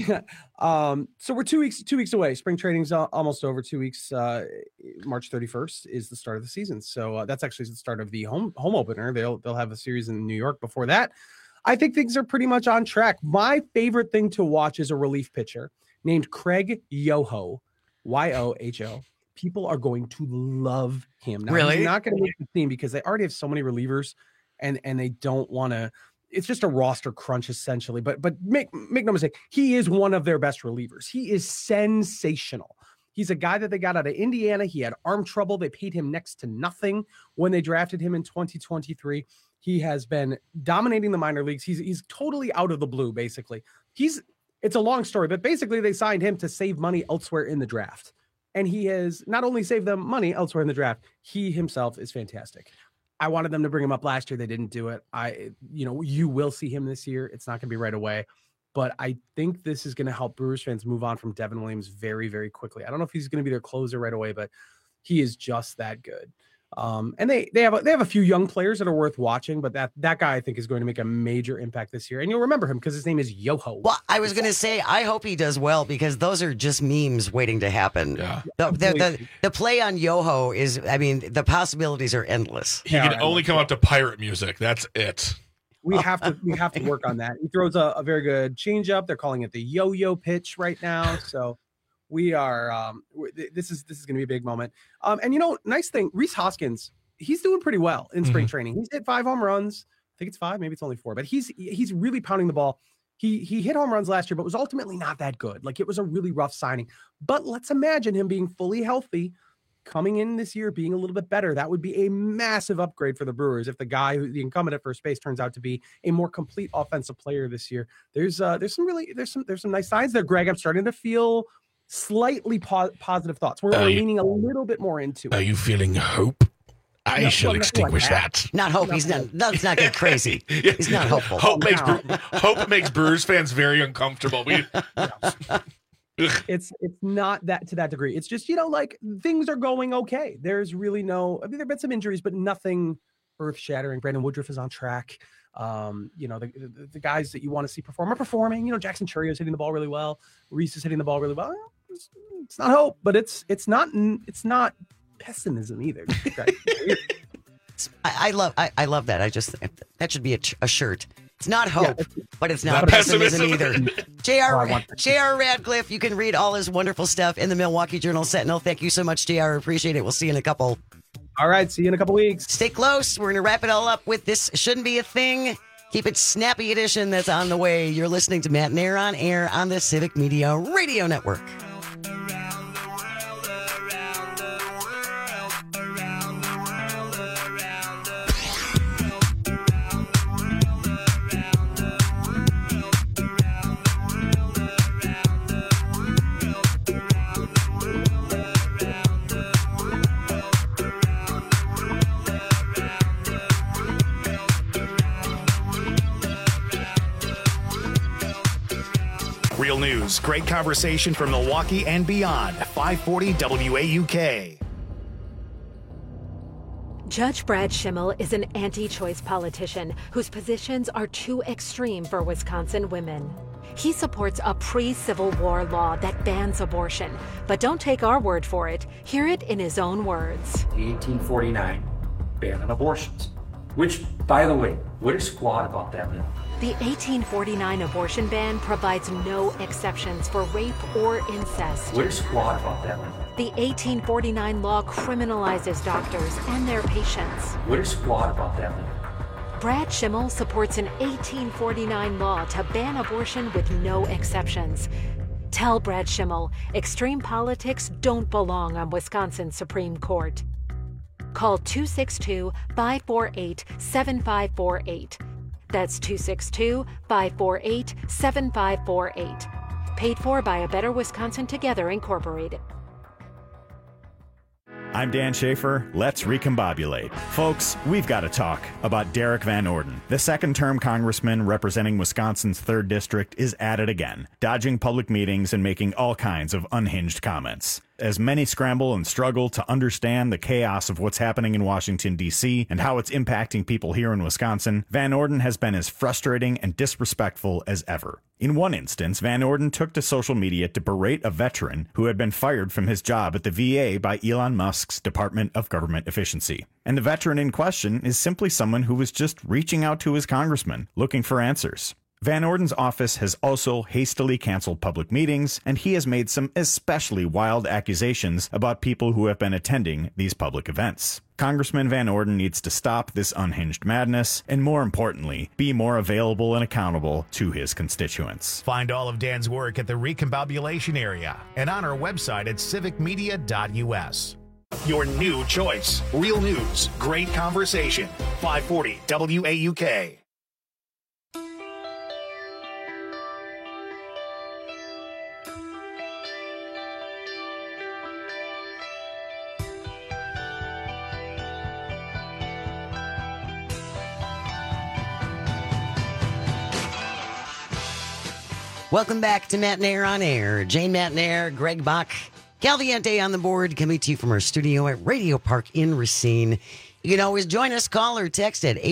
So we're 2 weeks away. Spring training's almost over. 2 weeks. March 31st is the start of the season. So that's actually the start of the home opener. They'll have a series in New York before that. I think things are pretty much on track. My favorite thing to watch is a relief pitcher named Craig Yoho, Yoho. People are going to love him. Now, really? He's not going to make the team because they already have so many relievers, and they don't want to. It's just a roster crunch essentially, but make no mistake, he is one of their best relievers. He is sensational. He's a guy that they got out of Indiana. He had arm trouble. They paid him next to nothing when they drafted him in 2023. He has been dominating the minor leagues. He's totally out of the blue, basically. It's a long story, but basically they signed him to save money elsewhere in the draft. And he has not only saved them money elsewhere in the draft, he himself is fantastic. I wanted them to bring him up last year. They didn't do it. You will see him this year. It's not going to be right away, but I think this is going to help Brewers fans move on from Devin Williams very, very quickly. I don't know if he's going to be their closer right away, but he is just that good. And they have a few young players that are worth watching, but that guy I think is going to make a major impact this year. And you'll remember him because his name is Yoho. Well, I was going to say, I hope he does well because those are just memes waiting to happen. Yeah. The play on Yoho is, the possibilities are endless. He can only come up to pirate music. That's it. We have to work on that. He throws a very good changeup. They're calling it the yo-yo pitch right now. So we are this is going to be a big moment. And nice thing, Rhys Hoskins, he's doing pretty well in spring training. He's hit 5 home runs. I think it's 5, maybe it's only 4, but he's really pounding the ball. He hit home runs last year, but was ultimately not that good. Like it was a really rough signing. But let's imagine him being fully healthy, coming in this year, being a little bit better. That would be a massive upgrade for the Brewers if the guy who the incumbent at first base turns out to be a more complete offensive player this year. There's some nice signs there, Greg. I'm starting to feel slightly positive thoughts. We're leaning a little bit more into it. Are you feeling hope? I shall extinguish that. Not hope. Let's not get crazy. He's not hopeful. Hope makes Brewers fans very uncomfortable. It's not that to that degree. It's just, like things are going okay. There's really there have been some injuries, but nothing earth shattering. Brandon Woodruff is on track. The guys that you want to see perform are performing. Jackson Chourio is hitting the ball really well. Rhys is hitting the ball really well. It's not hope, but it's not pessimism either. I love that. That should be a shirt. It's not hope, but it's not pessimism either. J.R. Radcliffe, you can read all his wonderful stuff in the Milwaukee Journal-Sentinel. Thank you so much, J.R. Appreciate it. We'll see you in a couple. All right, see you in a couple weeks. Stay close. We're going to wrap it all up with This Shouldn't Be a Thing. Keep it snappy edition that's on the way. You're listening to Matt Nair on air on the Civic Media Radio Network. Real news, great conversation from Milwaukee and beyond. 540 WAUK. Judge Brad Schimmel is an anti-choice politician whose positions are too extreme for Wisconsin women. He supports a pre-Civil War law that bans abortion. But don't take our word for it. Hear it in his own words. The 1849 ban on abortions, which, by the way, what is squat about that law? The 1849 abortion ban provides no exceptions for rape or incest. What is squat about that law? The 1849 law criminalizes doctors and their patients. What is squat about that law? Brad Schimmel supports an 1849 law to ban abortion with no exceptions. Tell Brad Schimmel, extreme politics don't belong on Wisconsin's Supreme Court. Call 262-548-7548. That's 262-548-7548. Paid for by A Better Wisconsin Together, Incorporated. I'm Dan Schaefer. Let's recombobulate. Folks, we've got to talk about Derek Van Orden. The second-term congressman representing Wisconsin's 3rd District is at it again, dodging public meetings and making all kinds of unhinged comments. As many scramble and struggle to understand the chaos of what's happening in Washington, D.C., and how it's impacting people here in Wisconsin, Van Orden has been as frustrating and disrespectful as ever. In one instance, Van Orden took to social media to berate a veteran who had been fired from his job at the VA by Elon Musk's Department of Government Efficiency. And the veteran in question is simply someone who was just reaching out to his congressman, looking for answers. Van Orden's office has also hastily canceled public meetings, and he has made some especially wild accusations about people who have been attending these public events. Congressman Van Orden needs to stop this unhinged madness, and more importantly, be more available and accountable to his constituents. Find all of Dan's work at the Recombobulation area and on our website at civicmedia.us. Your new choice. Real news, great conversation. 540 WAUK. Welcome back to Matt Nair on Air. Jane Matt Nair, Greg Bach, Calviente on the board, coming to you from our studio at Radio Park in Racine. You can always join us, call or text at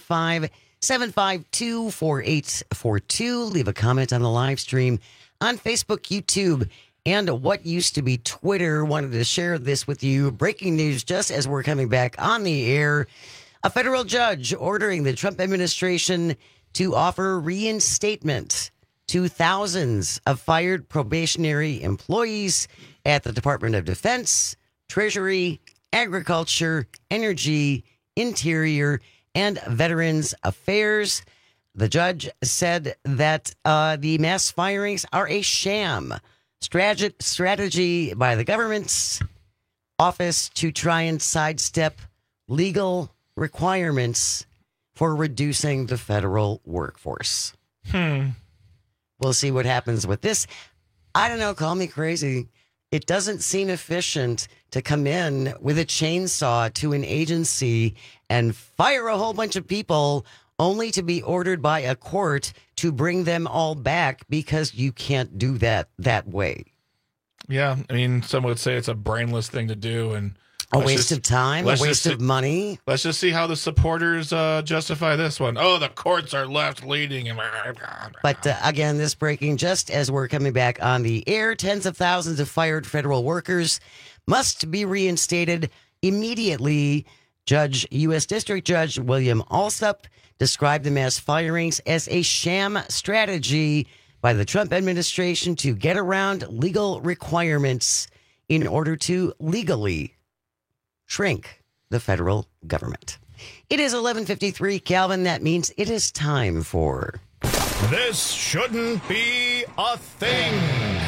855-752-4842. Leave a comment on the live stream on Facebook, YouTube, and what used to be Twitter. Wanted to share this with you. Breaking news just as we're coming back on the air. A federal judge ordering the Trump administration to offer reinstatement to thousands of fired probationary employees at the Department of Defense, Treasury, Agriculture, Energy, Interior, and Veterans Affairs. The judge said that the mass firings are a sham strategy by the government's office to try and sidestep legal requirements for reducing the federal workforce. We'll see what happens with this. I don't know, call me crazy. It doesn't seem efficient to come in with a chainsaw to an agency and fire a whole bunch of people only to be ordered by a court to bring them all back because you can't do that way. Yeah, I mean, some would say it's a brainless thing to do and a waste of time, a waste of money. Let's just see how the supporters justify this one. Oh, the courts are left-leaning. But again, this breaking just as we're coming back on the air. Tens of thousands of fired federal workers must be reinstated immediately. U.S. District Judge William Alsup described the mass firings as a sham strategy by the Trump administration to get around legal requirements in order to legally shrink the federal government. It is 11:53, Calvin. That means it is time for... This shouldn't be a thing.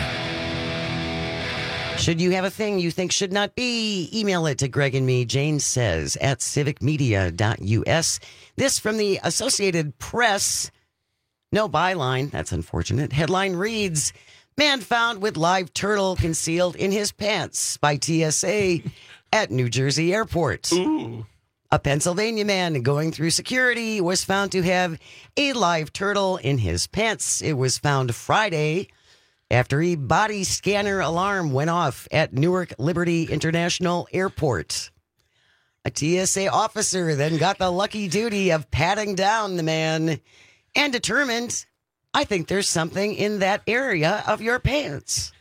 Should you have a thing you think should not be? Email it to Greg and me, Jane says, at civicmedia.us. This from the Associated Press. No byline. That's unfortunate. Headline reads, man found with live turtle concealed in his pants by TSA at New Jersey airport. Ooh. A Pennsylvania man going through security was found to have a live turtle in his pants. It was found Friday after a body scanner alarm went off at Newark Liberty International Airport. A TSA officer then got the lucky duty of patting down the man and determined, I think there's something in that area of your pants.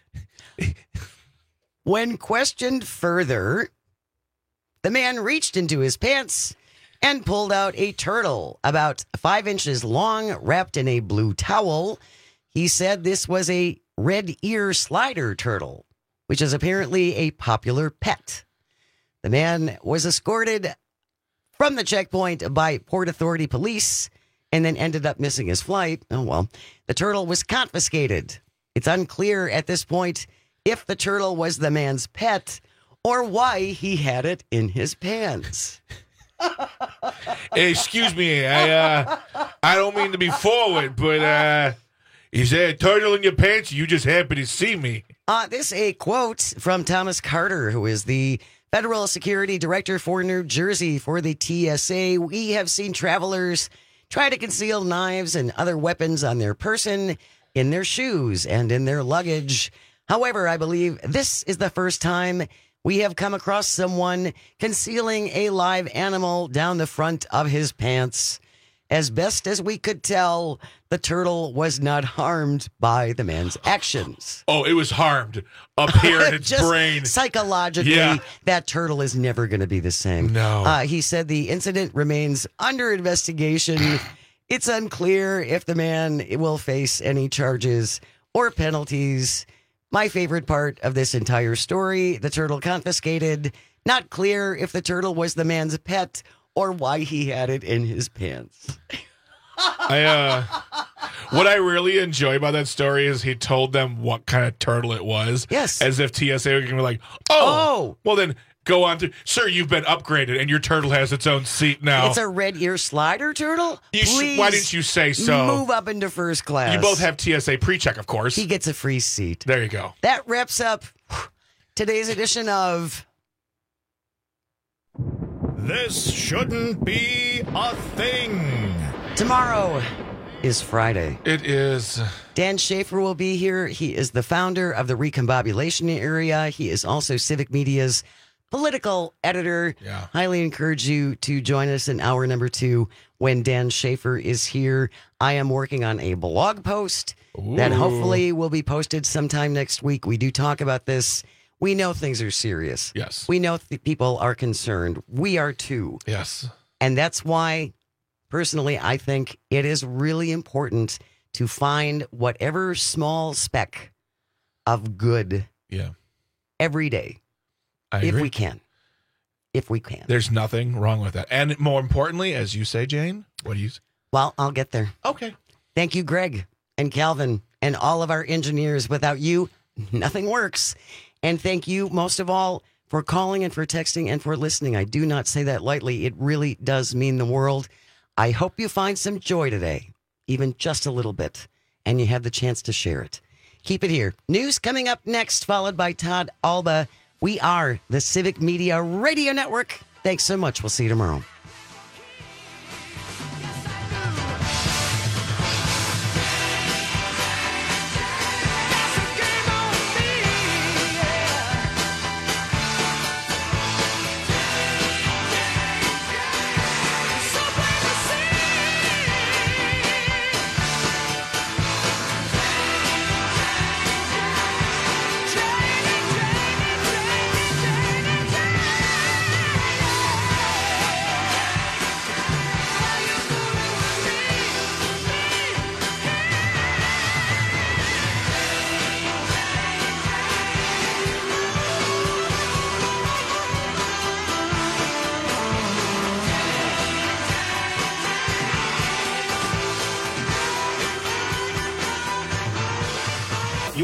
When questioned further, the man reached into his pants and pulled out a turtle about 5 inches long, wrapped in a blue towel. He said this was a red ear slider turtle, which is apparently a popular pet. The man was escorted from the checkpoint by Port Authority police and then ended up missing his flight. Oh, well, the turtle was confiscated. It's unclear at this point if the turtle was the man's pet or why he had it in his pants. Hey, excuse me, I don't mean to be forward, but is there a turtle in your pants? You just happen to see me. This is a quote from Thomas Carter, who is the Federal Security Director for New Jersey for the TSA. We have seen travelers try to conceal knives and other weapons on their person, in their shoes, and in their luggage. However, I believe this is the first time we have come across someone concealing a live animal down the front of his pants. As best as we could tell, the turtle was not harmed by the man's actions. Oh, it was harmed up here in its Just brain. Psychologically, Yeah. that turtle is never going to be the same. No. He said the incident remains under investigation. It's unclear if the man will face any charges or penalties. My favorite part of this entire story, the turtle confiscated. Not clear if the turtle was the man's pet or why he had it in his pants. What I really enjoy about that story is he told them what kind of turtle it was. Yes. As if TSA were going to be like, oh, well then go on to, sir, you've been upgraded and your turtle has its own seat now. It's a red ear slider turtle? Why didn't you say so? Move up into first class. You both have TSA pre-check, of course. He gets a free seat. There you go. That wraps up today's edition of This shouldn't be a thing. Tomorrow is Friday. It is. Dan Schaefer will be here. He is the founder of the Recombobulation Area. He is also Civic Media's political editor. Yeah. Highly encourage you to join us in hour number 2 when Dan Schaefer is here. I am working on a blog post that hopefully will be posted sometime next week. We do talk about this. We know things are serious. Yes. We know people are concerned. We are too. Yes. And that's why, personally, I think it is really important to find whatever small speck of good every day. I if agree. we can. If we can. There's nothing wrong with that. And more importantly, as you say, Jane, what do you say? Well, I'll get there. Okay. Thank you, Greg and Calvin and all of our engineers. Without you, nothing works. And thank you, most of all, for calling and for texting and for listening. I do not say that lightly. It really does mean the world. I hope you find some joy today, even just a little bit, and you have the chance to share it. Keep it here. News coming up next, followed by Todd Alba. We are the Civic Media Radio Network. Thanks so much. We'll see you tomorrow.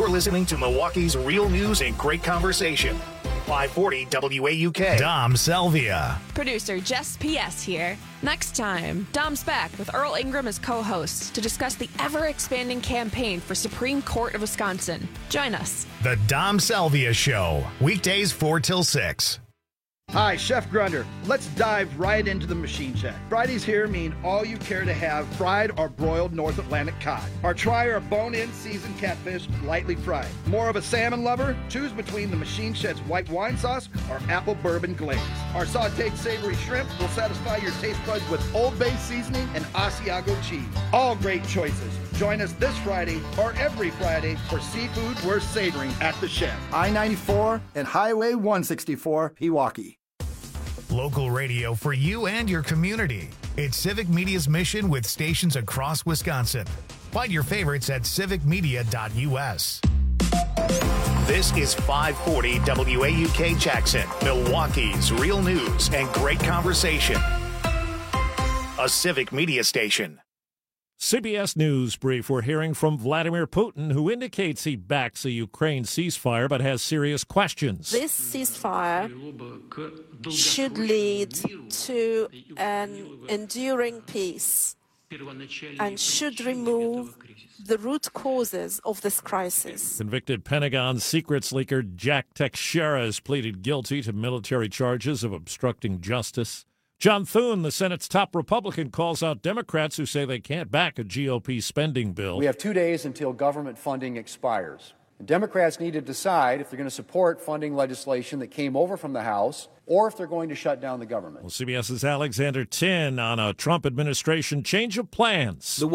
You're listening to Milwaukee's real news and great conversation. 540 WAUK. Dom Selvia. Producer Jess P.S. here. Next time, Dom's back with Earl Ingram as co-host to discuss the ever-expanding campaign for Supreme Court of Wisconsin. Join us. The Dom Selvia Show. Weekdays 4 till 6. Hi, Chef Grunder. Let's dive right into the machine check. Fridays here mean all you care to have fried or broiled North Atlantic cod. Or try our bone-in seasoned catfish lightly fried. More of a salmon lover? Choose between the Machine Shed's white wine sauce or apple bourbon glaze. Our sauteed savory shrimp will satisfy your taste buds with Old Bay seasoning and Asiago cheese. All great choices. Join us this Friday or every Friday for seafood worth savoring at the Shed. I-94 and Highway 164, Pewaukee. Local radio for you and your community. It's Civic Media's mission with stations across Wisconsin. Find your favorites at civicmedia.us. This is 540 WAUK Jackson, Milwaukee's real news and great conversation. A Civic Media station. CBS News brief. We're hearing from Vladimir Putin, who indicates he backs a Ukraine ceasefire but has serious questions. This ceasefire should lead to an enduring peace and should remove the root causes of this crisis. Convicted Pentagon secrets leaker Jack Teixeira has pleaded guilty to military charges of obstructing justice. John Thune, the Senate's top Republican, calls out Democrats who say they can't back a GOP spending bill. We have 2 days until government funding expires. And Democrats need to decide if they're going to support funding legislation that came over from the House or if they're going to shut down the government. Well, CBS's Alexander Tin on a Trump administration change of plans.